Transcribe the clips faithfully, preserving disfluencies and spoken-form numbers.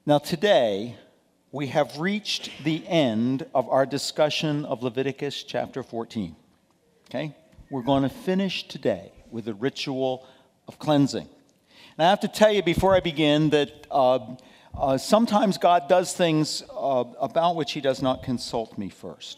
Now today, we have reached the end of our discussion of Leviticus chapter fourteen. Okay? We're going to finish today with the ritual of cleansing. And I have to tell you before I begin that uh, uh, sometimes God does things uh, about which he does not consult me first.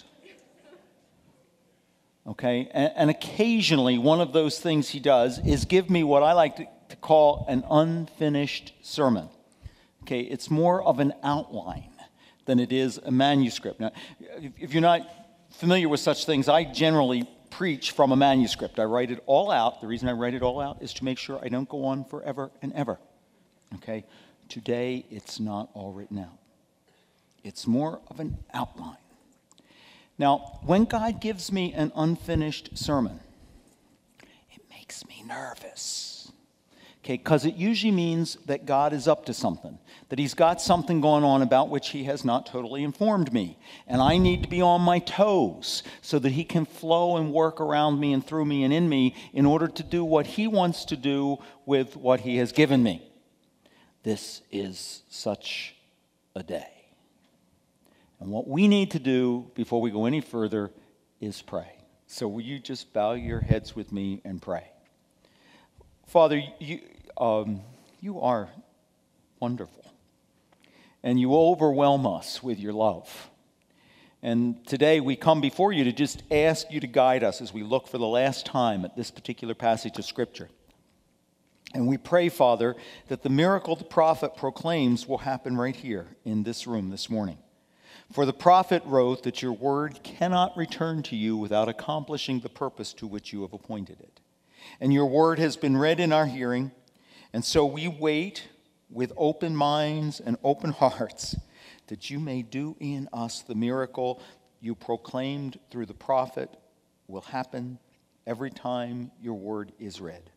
Okay? And, and occasionally one of those things he does is give me what I like to, to call an unfinished sermon. Okay, it's more of an outline than it is a manuscript. Now, if you're not familiar with such things, I generally preach from a manuscript. I write it all out. The reason I write it all out is to make sure I don't go on forever and ever. Okay, today it's not all written out. It's more of an outline. Now, when God gives me an unfinished sermon, it makes me nervous. Okay, because it usually means that God is up to something, that he's got something going on about which he has not totally informed me. And I need to be on my toes so that he can flow and work around me and through me and in me in order to do what he wants to do with what he has given me. This is such a day. And what we need to do before we go any further is pray. So will you just bow your heads with me and pray? Father, you, um, you are wonderful, and you overwhelm us with your love. And today we come before you to just ask you to guide us as we look for the last time at this particular passage of Scripture. And we pray, Father, that the miracle the prophet proclaims will happen right here in this room this morning. For the prophet wrote that your word cannot return to you without accomplishing the purpose to which you have appointed it. And your word has been read in our hearing, and so we wait with open minds and open hearts that you may do in us the miracle you proclaimed through the prophet will happen every time your word is read.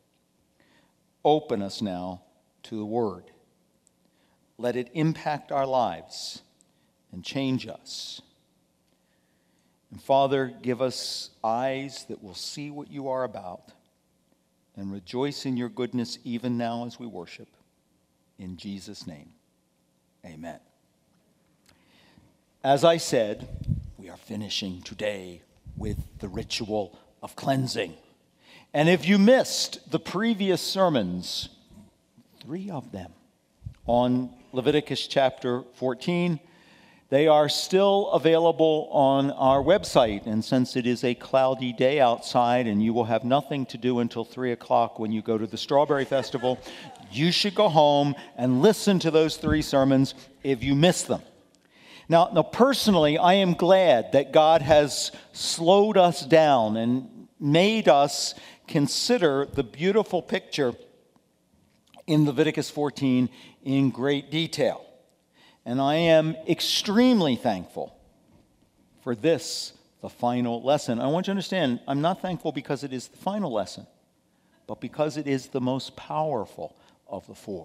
Open us now to the word. Let it impact our lives and change us. And Father, give us eyes that will see what you are about, and rejoice in your goodness even now as we worship. In Jesus' name, amen. As I said, we are finishing today with the ritual of cleansing. And if you missed the previous sermons, three of them on Leviticus chapter fourteen, they are still available on our website, and since it is a cloudy day outside and you will have nothing to do until three o'clock when you go to the Strawberry Festival, you should go home and listen to those three sermons if you missed them. Now, now, personally, I am glad that God has slowed us down and made us consider the beautiful picture in Leviticus fourteen in great detail. And I am extremely thankful for this, the final lesson. I want you to understand, I'm not thankful because it is the final lesson, but because it is the most powerful of the four.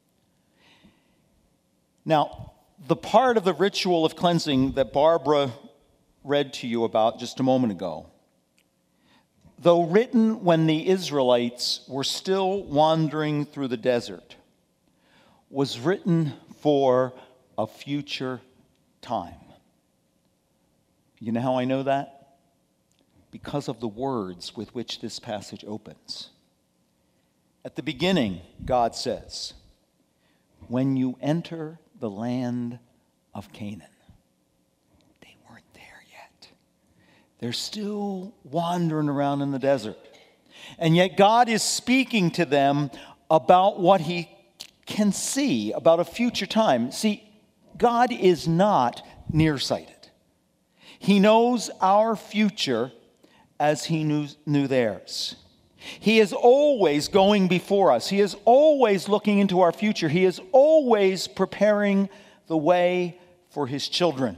Now, the part of the ritual of cleansing that Barbara read to you about just a moment ago, though written when the Israelites were still wandering through the desert, was written for a future time. You know how I know that? Because of the words with which this passage opens. At the beginning, God says, when you enter the land of Canaan. They weren't there yet. They're still wandering around in the desert. And yet God is speaking to them about what he can see, about a future time. See, God is not nearsighted. He knows our future as he knew, knew theirs. He is always going before us. He is always looking into our future. He is always preparing the way for his children.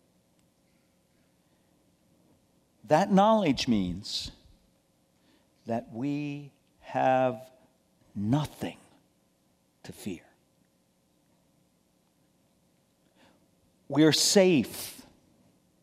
That knowledge means that we have nothing to fear. We are safe,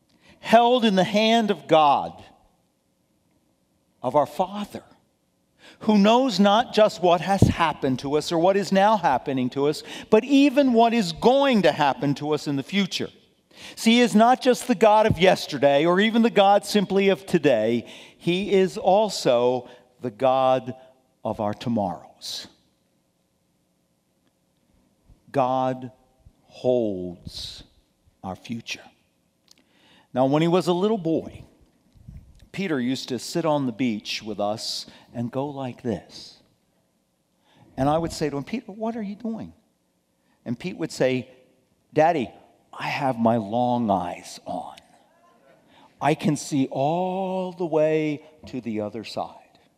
held in the hand of God, of our Father, who knows not just what has happened to us or what is now happening to us, but even what is going to happen to us in the future. See, he is not just the God of yesterday or even the God simply of today. He is also the God of our tomorrows. God holds our future. Now, when he was a little boy, Peter used to sit on the beach with us and go like this. And I would say to him, Peter, what are you doing? And Pete would say, Daddy, I have my long eyes on. I can see all the way to the other side.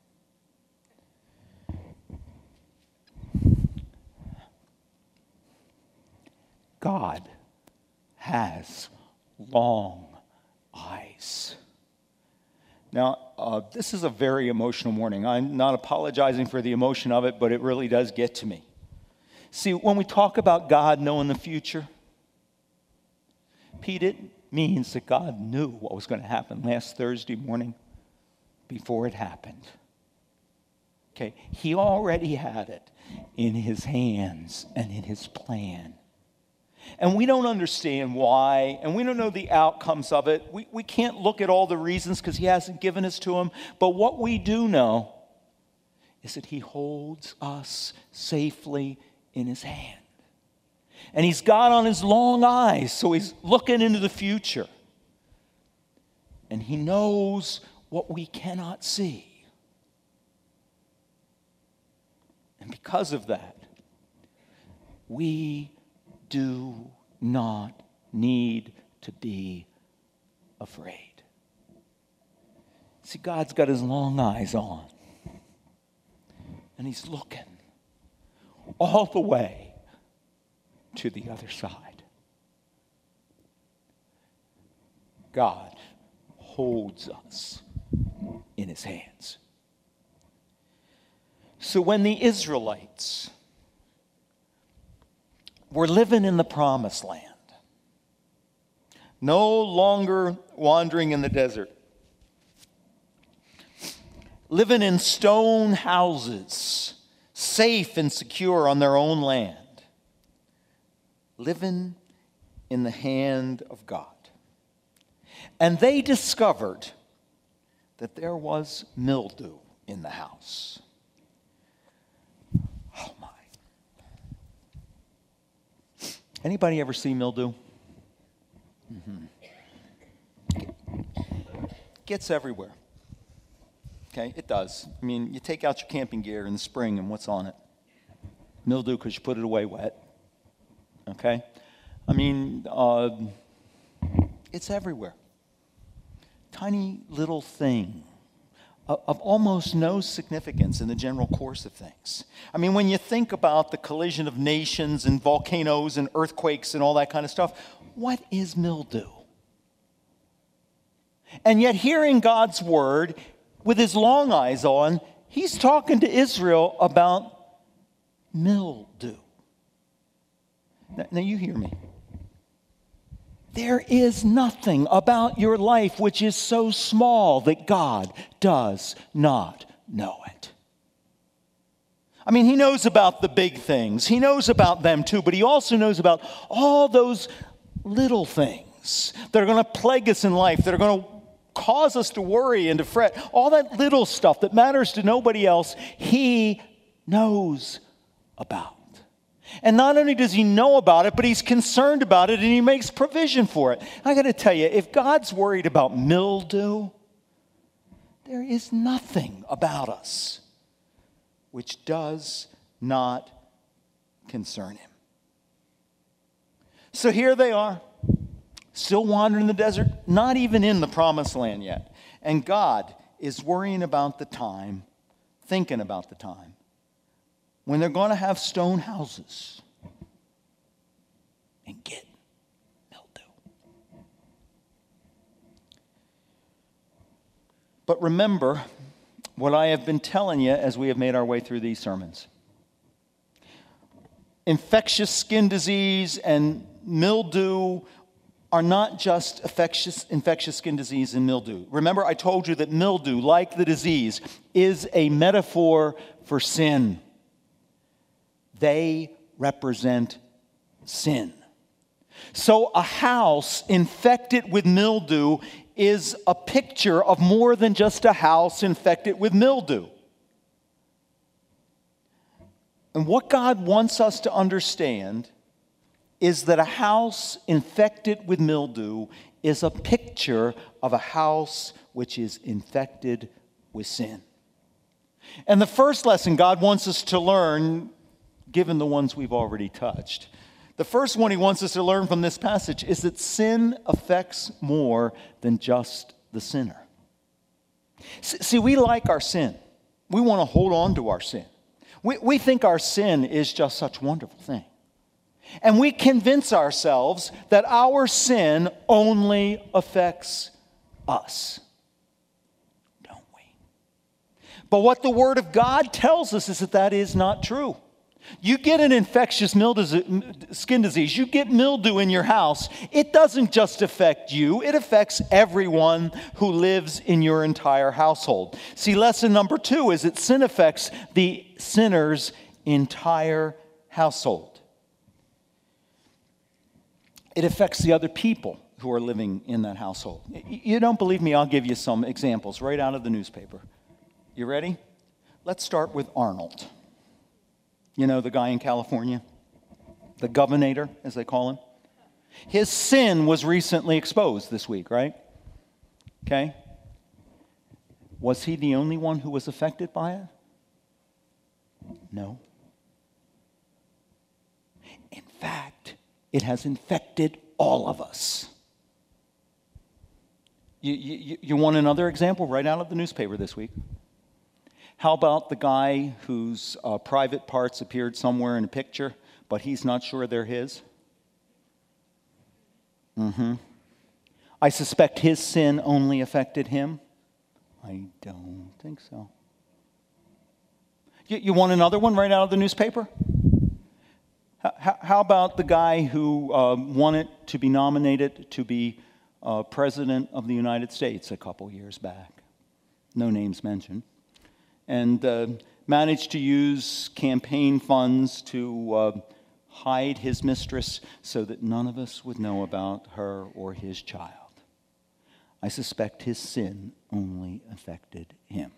God has long eyes. Now, uh, this is a very emotional morning. I'm not apologizing for the emotion of it, but it really does get to me. See, when we talk about God knowing the future, Pete, it means that God knew what was going to happen last Thursday morning before it happened. Okay, he already had it in his hands and in his plan. And we don't understand why, and we don't know the outcomes of it. We, we can't look at all the reasons because he hasn't given us to him. But what we do know is that he holds us safely in his hand. And he's got on his long eyes, so he's looking into the future. And he knows what we cannot see. And because of that, we do not need to be afraid. See, God's got his long eyes on. And he's looking all the way to the other side. God holds us in his hands. So when the Israelites were living in the promised land, no longer wandering in the desert, living in stone houses, safe and secure on their own land, living in the hand of God. And they discovered that there was mildew in the house. Oh my. Anybody ever see mildew? Mm-hmm. Gets everywhere. Okay, it does. I mean, you take out your camping gear in the spring and what's on it? Mildew because you put it away wet. Okay? I mean, uh, it's everywhere. Tiny little thing of, of almost no significance in the general course of things. I mean, when you think about the collision of nations and volcanoes and earthquakes and all that kind of stuff, what is mildew? And yet, hearing God's word with his long eyes on, he's talking to Israel about mildew. Now, now you hear me. There is nothing about your life which is so small that God does not know it. I mean, he knows about the big things. He knows about them too, but he also knows about all those little things that are going to plague us in life, that are going to cause us to worry and to fret. All that little stuff that matters to nobody else, he knows about. And not only does he know about it, but he's concerned about it and he makes provision for it. I got to tell you, if God's worried about mildew, there is nothing about us which does not concern him. So here they are, still wandering in the desert, not even in the promised land yet. And God is worrying about the time, thinking about the time, when they're going to have stone houses and get mildew. But remember what I have been telling you as we have made our way through these sermons. Infectious skin disease and mildew are not just infectious, infectious skin disease and mildew. Remember, I told you that mildew, like the disease, is a metaphor for sin. They represent sin. So a house infected with mildew is a picture of more than just a house infected with mildew. And what God wants us to understand is that a house infected with mildew is a picture of a house which is infected with sin. And the first lesson God wants us to learn, given the ones we've already touched, the first one he wants us to learn from this passage is that sin affects more than just the sinner. See, we like our sin. We want to hold on to our sin. We, we think our sin is just such a wonderful thing. And we convince ourselves that our sin only affects us. Don't we? But what the Word of God tells us is that that is not true. You get an infectious mildew, skin disease, you get mildew in your house, it doesn't just affect you, it affects everyone who lives in your entire household. See, lesson number two is that sin affects the sinner's entire household. It affects the other people who are living in that household. You don't believe me? I'll give you some examples right out of the newspaper. You ready? Let's start with Arnold. You know, the guy in California, the governor, as they call him. His sin was recently exposed this week, right? Okay. Was he the only one who was affected by it? No. In fact, it has infected all of us. You, you, you want another example right out of the newspaper this week? How about the guy whose uh, private parts appeared somewhere in a picture, but he's not sure they're his? Mm-hmm. I suspect his sin only affected him. I don't think so. You, you want another one right out of the newspaper? How, how about the guy who uh, wanted to be nominated to be uh, President of the United States a couple years back? No names mentioned. And uh, managed to use campaign funds to uh, hide his mistress so that none of us would know about her or his child. I suspect his sin only affected him.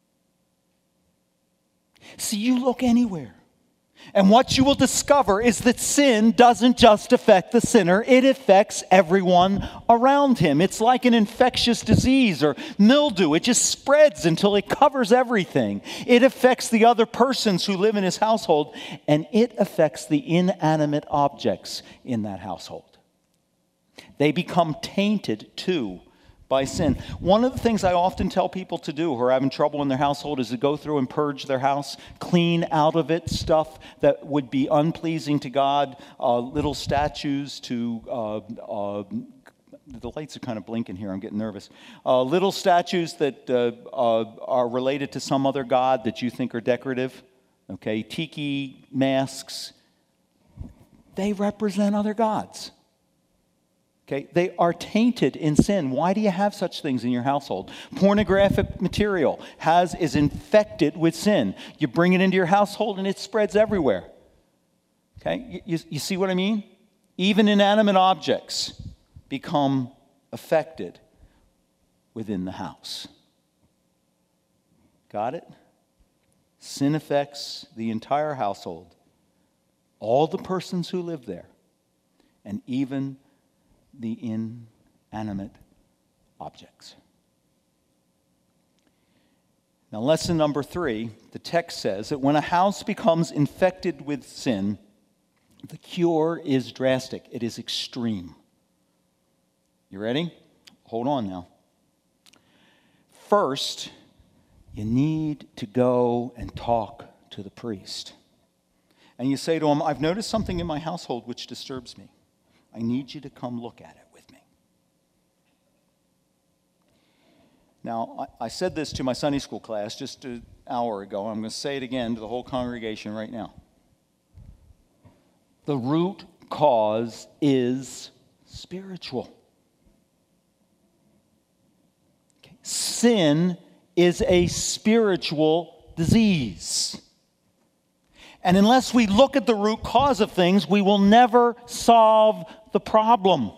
See, you look anywhere, and what you will discover is that sin doesn't just affect the sinner, it affects everyone around him. It's like an infectious disease or mildew. It just spreads until it covers everything. It affects the other persons who live in his household, and it affects the inanimate objects in that household. They become tainted too by sin. One of the things I often tell people to do who are having trouble in their household is to go through and purge their house, clean out of it stuff that would be unpleasing to God, uh, little statues to, uh, uh, the lights are kind of blinking here, I'm getting nervous, uh, little statues that uh, uh, are related to some other god that you think are decorative, okay, tiki masks, they represent other gods. Okay, they are tainted in sin. Why do you have such things in your household? Pornographic material has is infected with sin. You bring it into your household and it spreads everywhere. Okay, you, you see what I mean? Even inanimate objects become affected within the house. Got it? Sin affects the entire household, all the persons who live there, and even the inanimate objects. Now, lesson number three, the text says that when a house becomes infected with sin, the cure is drastic. It is extreme. You ready? Hold on now. First, you need to go and talk to the priest. And you say to him, I've noticed something in my household which disturbs me. I need you to come look at it with me. Now, I, I said this to my Sunday school class just an hour ago. I'm going to say it again to the whole congregation right now. The root cause is spiritual. Okay. Sin is a spiritual disease. And unless we look at the root cause of things, we will never solve the problem.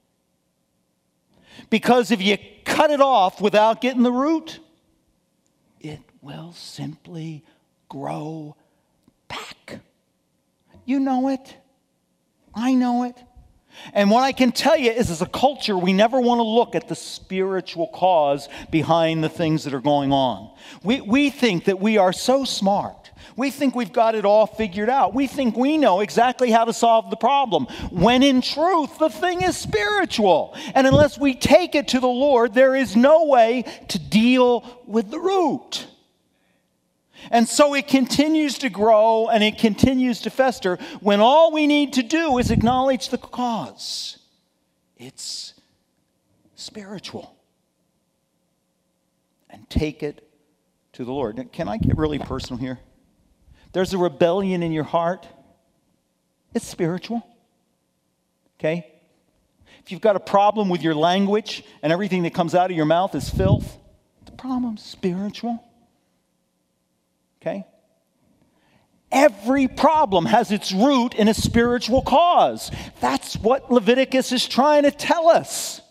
Because if you cut it off without getting the root, it will simply grow back. You know it. I know it. And what I can tell you is, as a culture, we never want to look at the spiritual cause behind the things that are going on. We, we think that we are so smart. We think we've got it all figured out. We think we know exactly how to solve the problem, when in truth, the thing is spiritual. And unless we take it to the Lord, there is no way to deal with the root. And so it continues to grow and it continues to fester when all we need to do is acknowledge the cause. It's spiritual. And take it to the Lord. Now, can I get really personal here? There's a rebellion in your heart. It's spiritual. Okay? If you've got a problem with your language and everything that comes out of your mouth is filth, the problem's spiritual. Okay? Every problem has its root in a spiritual cause. That's what Leviticus is trying to tell us.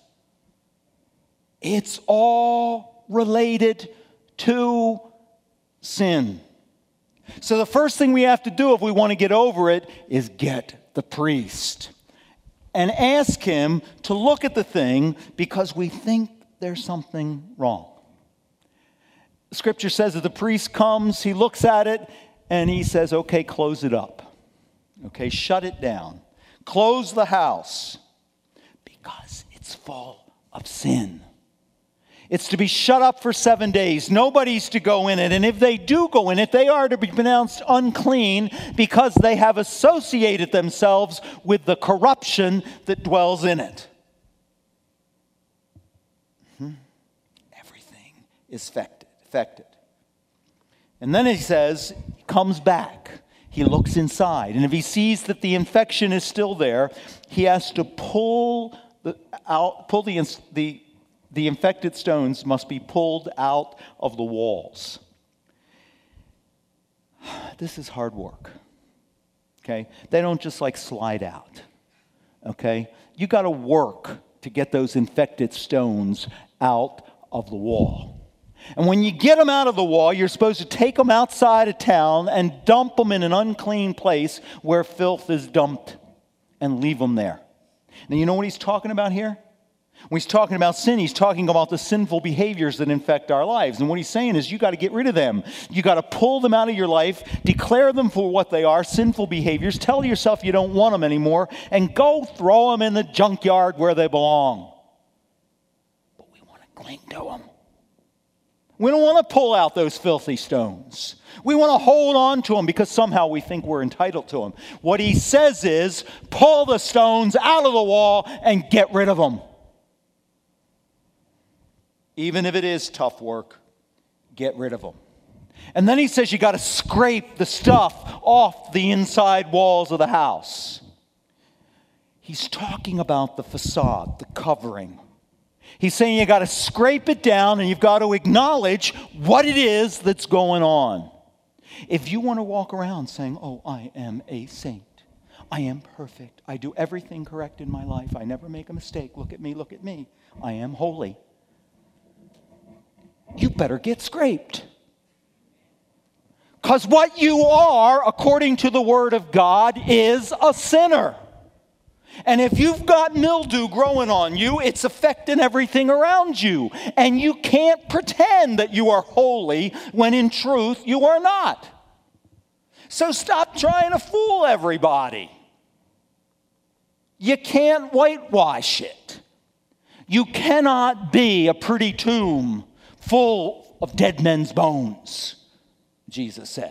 It's all related to sin. So the first thing we have to do if we want to get over it is get the priest and ask him to look at the thing because we think there's something wrong. Scripture says that the priest comes, he looks at it, and he says, okay, close it up. Okay, shut it down. Close the house because it's full of sin. It's to be shut up for seven days. Nobody's to go in it. And if they do go in it, they are to be pronounced unclean because they have associated themselves with the corruption that dwells in it. Hmm. Everything is affected. affected. And then he says, he comes back. He looks inside. And if he sees that the infection is still there, he has to pull the out, pull the the The infected stones must be pulled out of the walls. This is hard work. Okay? They don't just like slide out. Okay? You got to work to get those infected stones out of the wall. And when you get them out of the wall, you're supposed to take them outside of town and dump them in an unclean place where filth is dumped and leave them there. Now, you know what he's talking about here? When he's talking about sin, he's talking about the sinful behaviors that infect our lives. And what he's saying is you got to get rid of them. You got to pull them out of your life, declare them for what they are, sinful behaviors, tell yourself you don't want them anymore, and go throw them in the junkyard where they belong. But we want to cling to them. We don't want to pull out those filthy stones. We want to hold on to them because somehow we think we're entitled to them. What he says is, pull the stones out of the wall and get rid of them. Even if it is tough work, get rid of them. And then he says you got to scrape the stuff off the inside walls of the house. He's talking about the facade, the covering. He's saying you got to scrape it down and you've got to acknowledge what it is that's going on. If you want to walk around saying, oh, I am a saint. I am perfect. I do everything correct in my life. I never make a mistake. Look at me, look at me. I am holy. You better get scraped. Because what you are, according to the Word of God, is a sinner. And if you've got mildew growing on you, it's affecting everything around you. And you can't pretend that you are holy when in truth you are not. So stop trying to fool everybody. You can't whitewash it. You cannot be a pretty tomb full of dead men's bones, Jesus said.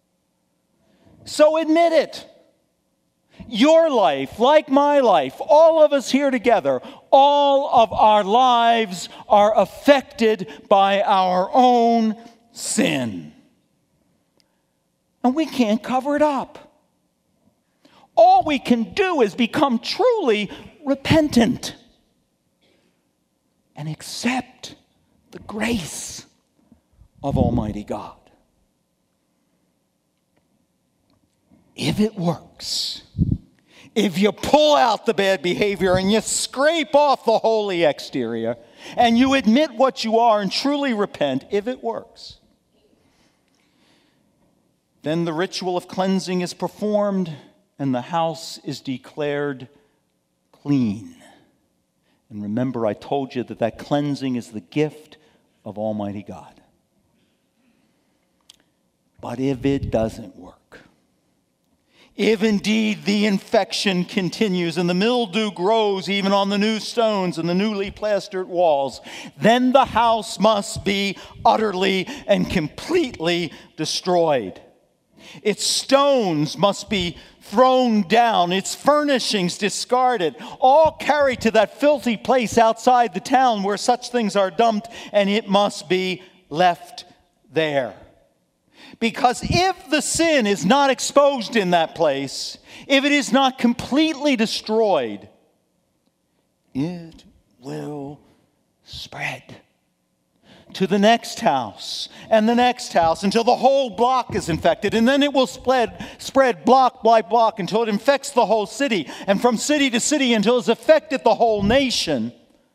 So admit it. Your life, like my life, all of us here together, all of our lives are affected by our own sin. And we can't cover it up. All we can do is become truly repentant and accept the grace of Almighty God. If it works, if you pull out the bad behavior and you scrape off the holy exterior and you admit what you are and truly repent, if it works, then the ritual of cleansing is performed and the house is declared clean. And remember, I told you that that cleansing is the gift of Almighty God. But if it doesn't work, if indeed the infection continues and the mildew grows even on the new stones and the newly plastered walls, then the house must be utterly and completely destroyed. Its stones must be thrown down, its furnishings discarded, all carried to that filthy place outside the town where such things are dumped, and it must be left there. Because if the sin is not exposed in that place, if it is not completely destroyed, it will spread to the next house and the next house until the whole block is infected. And then it will spread, spread block by block until it infects the whole city, and from city to city until it's affected the whole nation,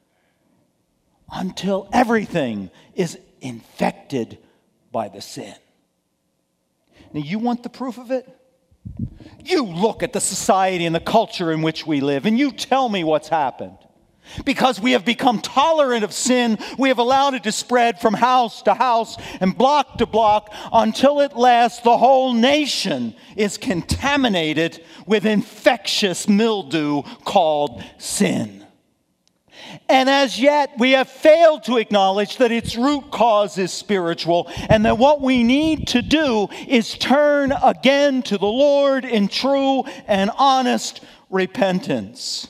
until everything is infected by the sin. Now, you want the proof of it? You look at the society and the culture in which we live, and you tell me what's happened. Because we have become tolerant of sin, we have allowed it to spread from house to house and block to block until at last the whole nation is contaminated with infectious mildew called sin. And as yet, we have failed to acknowledge that its root cause is spiritual, and that what we need to do is turn again to the Lord in true and honest repentance.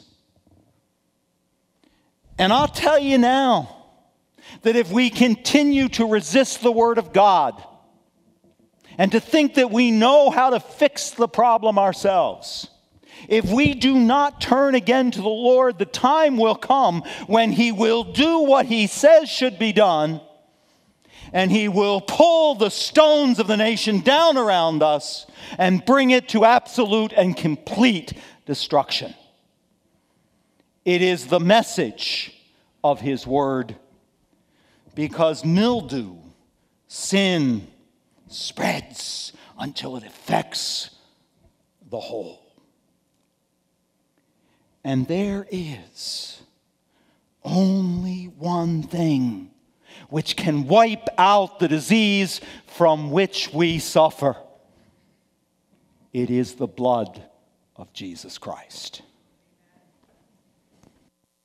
And I'll tell you now that if we continue to resist the Word of God and to think that we know how to fix the problem ourselves, if we do not turn again to the Lord, the time will come when He will do what He says should be done, and He will pull the stones of the nation down around us and bring it to absolute and complete destruction. It is the message of His Word, because mildew, sin, spreads until it affects the whole. And there is only one thing which can wipe out the disease from which we suffer. It is the blood of Jesus Christ.